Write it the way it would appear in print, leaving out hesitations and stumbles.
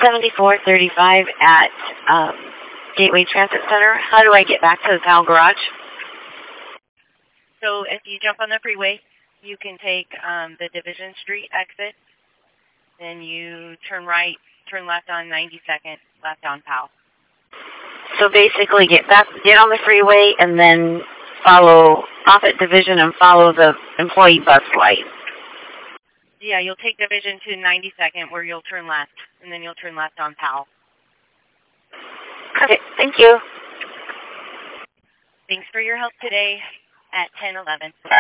7435 at Gateway Transit Center. How do I get back to the Powell Garage? So if you jump on the freeway, you can take the Division Street exit, then you turn right, turn left on 92nd, left on Powell. So basically get on the freeway and then follow off at Division and follow the employee bus light. Yeah, you'll take Division to 92nd where you'll turn left, and then you'll turn left on Powell. Okay, thank you. Thanks for your help today at 10:11.